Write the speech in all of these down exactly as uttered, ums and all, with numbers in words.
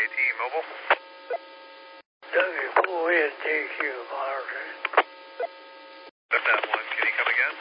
T Mobile. W four N T Q, Martin. That's that one. Can you come again?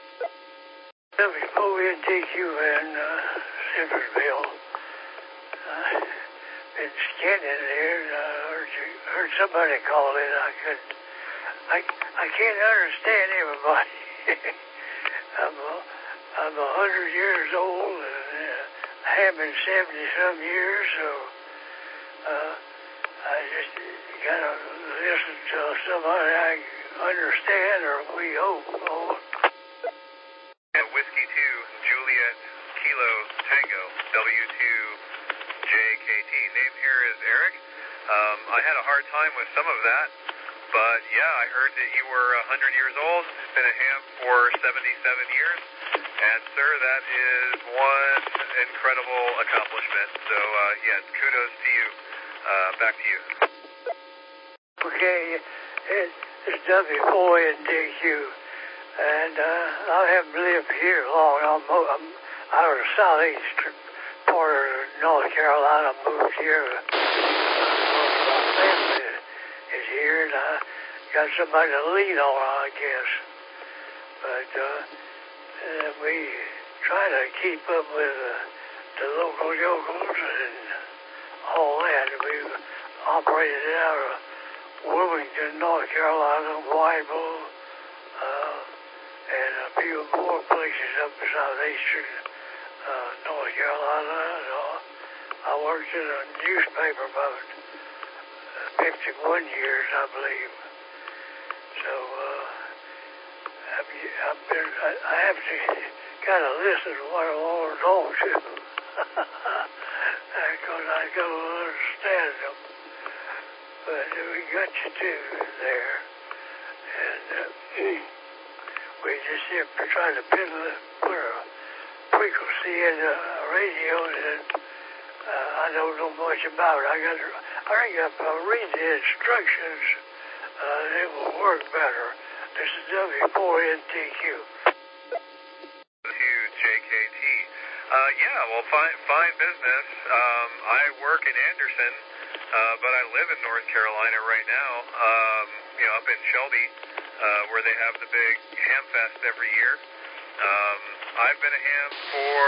W four N T Q in uh, Centerville. Uh, been scanning there, and I heard, you, heard somebody call in. I couldn't. I, I can't understand everybody. I'm a, I'm a hundred years old, and uh, I have been seventy some years, so uh, I just gotta listen to somebody I understand, or we hope. Oh. And Whiskey two, Juliet Kilo Tango, W two J K T. Name here is Eric. Um, I had a hard time with some of that, but yeah, I heard that you were one hundred years old, been a ham for seventy-seven years, and sir, that is one incredible accomplishment. So uh, yeah, kudos to you. Uh, back to you. Okay, it, it's W four N T Q, and uh, I haven't lived here long. I'm, I'm out of the southeast part of North Carolina. Moved here. Most of my family is here, and I got somebody to lean on, I guess. But uh, uh, we try to keep up with uh, the local yokels and all that. We've operated out of Wilmington, North Carolina, Whiteville, uh, and a few more places up in southeastern uh, North Carolina. And, uh, I worked in a newspaper about fifty-one years, I believe. So uh, I've, I've been, I, I have to kind of listen to what I want to talk to. Because I don't understand them. But we got you too there. And uh, we just have to try to put a, put a frequency in the radio that uh, I don't know much about. I got to, I think if I read the instructions, uh, it will work better. This is W four N T Q. To J K T. Uh, yeah, well, fine, fine business. Um, I work in Anderson, uh, but I live in North Carolina right now, um, you know, up in Shelby, uh, where they have the big ham fest every year. Um, I've been a ham for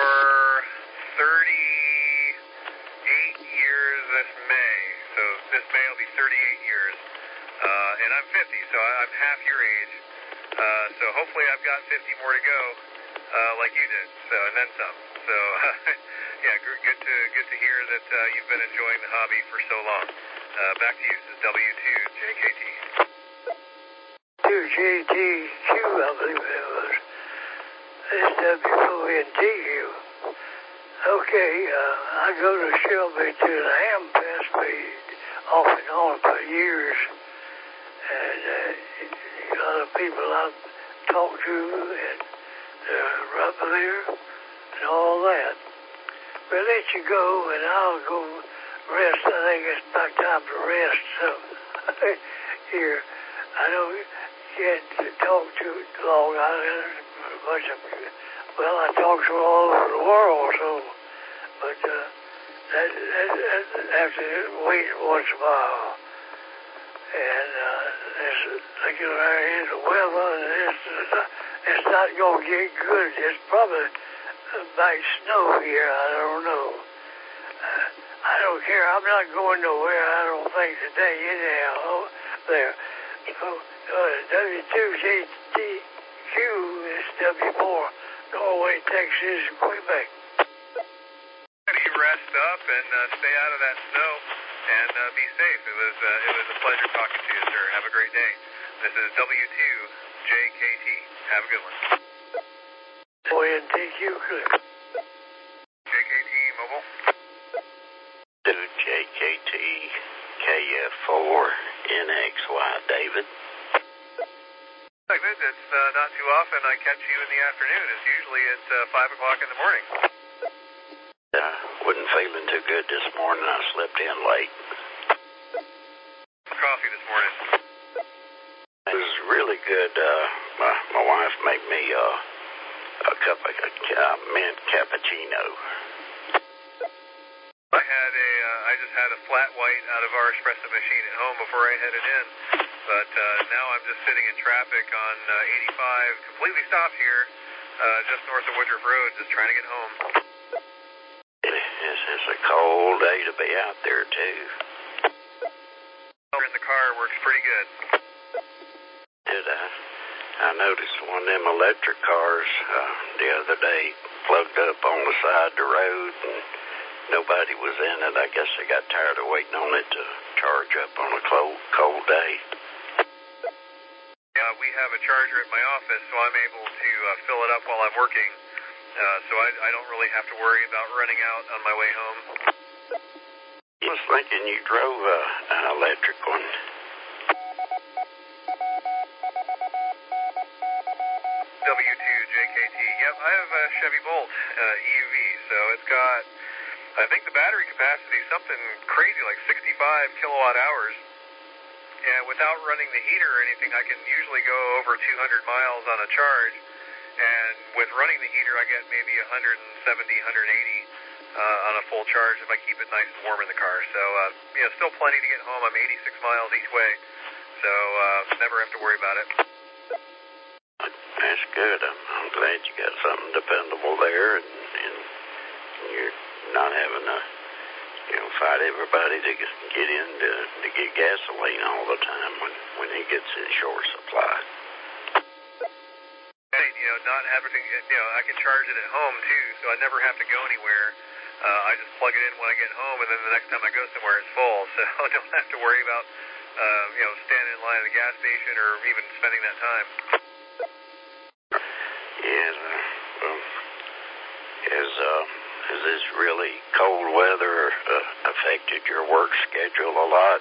thirty-eight years this May, so this May will be thirty-eight years, uh, and I'm fifty, so I'm half your age, uh, so hopefully I've got fifty more to go, uh, like you did, so, and then some. So, yeah, good to good to hear that uh, you've been enjoying the hobby for so long. Uh, back to you, this is W two J K T. two J T Q, I believe it was. It's W four N T Q. Okay, uh, I go to Shelby to the ham fest off and on for years. And uh, a lot of people I've talked to, and they're up there. And all that. We'll let you go, and I'll go rest. I think it's about time to rest. So here, I don't get to talk too long. I a bunch of, well, I talk to all over the world, so, but uh, that, that, that have to wait once in a while. And uh, this, looking right here, the weather, and it's, it's not going to get good. It's probably might snow here, I don't know. Uh, I don't care. I'm not going nowhere, I don't think, today anyhow. There. So, uh, W two J T Q is W four, Norway, Texas, Quebec. You rest up and uh, stay out of that snow and uh, be safe. It was, uh, it was a pleasure talking to you, sir. Have a great day. This is W two J K T. Have a good one. O N T Q, click. J K T Mobile. To J K T K F four N X Y, David. David, it's uh, not too often I catch you in the afternoon. It's usually at uh, five o'clock in the morning. I uh, wasn't feeling too good this morning. I slept in late. Coffee this morning. It was really good. Uh, my, my wife made me uh, a cup of uh, mint cappuccino. I had a, uh, I just had a flat white out of our espresso machine at home before I headed in. But uh, now I'm just sitting in traffic on uh, eighty-five, completely stopped here, uh, just north of Woodruff Road, just trying to get home. It's, it's a cold day to be out there, too. In the car works pretty good. Did I? I noticed one of them electric cars uh, the other day plugged up on the side of the road, and nobody was in it. I guess they got tired of waiting on it to charge up on a cold, cold day. Yeah, we have a charger at my office, so I'm able to uh, fill it up while I'm working. Uh, so I, I don't really have to worry about running out on my way home. I was thinking you drove uh, an electric one. W two J K T. Yep, I have a Chevy Bolt uh, E V, so it's got, I think the battery capacity is something crazy, like sixty-five kilowatt hours. And without running the heater or anything, I can usually go over two hundred miles on a charge. And with running the heater, I get maybe one seventy, one eighty uh, on a full charge if I keep it nice and warm in the car. So, uh, you know, still plenty to get home. I'm eighty-six miles each way, so uh, never have to worry about it. That's good. I'm, I'm glad you got something dependable there, and, and you're not having to, you know, fight everybody to get in to, to get gasoline all the time when, when he gets in short supply. Hey, you know, not having to, you know, I can charge it at home too, so I never have to go anywhere. Uh, I just plug it in when I get home, and then the next time I go somewhere, it's full, so I don't have to worry about, uh, you know, standing in line at a gas station or even spending that time. Yeah, uh, well, is, uh, has this really cold weather uh, affected your work schedule a lot?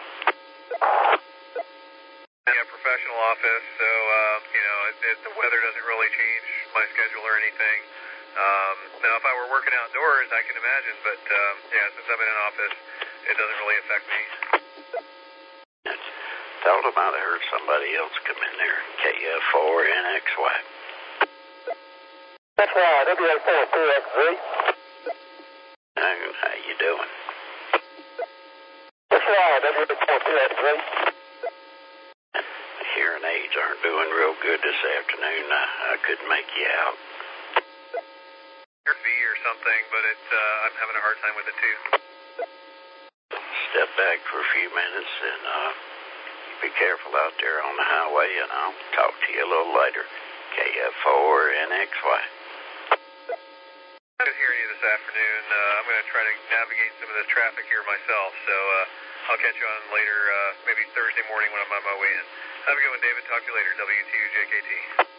Yeah, professional office, so, uh, you know, it, it, the weather doesn't really change my schedule or anything. Um, now, if I were working outdoors, I can imagine, but, um, yeah, since I'm in an office, it doesn't really affect me. Thought I might have heard somebody else come in there. K F four N X Y. That's right, W A four P X Z. How, how you doing? That's right, W A four P X Z. Hearing aids aren't doing real good this afternoon. I, I couldn't make you out. Your fee or something, but it, uh, I'm having a hard time with it too. Step back for a few minutes and uh, be careful out there on the highway, and I'll talk to you a little later. K F four N X Y. Good hearing you this afternoon. Uh, I'm going to try to navigate some of this traffic here myself, so uh, I'll catch you on later, uh, maybe Thursday morning when I'm on my way in. Have a good one, David. Talk to you later. W two J K T.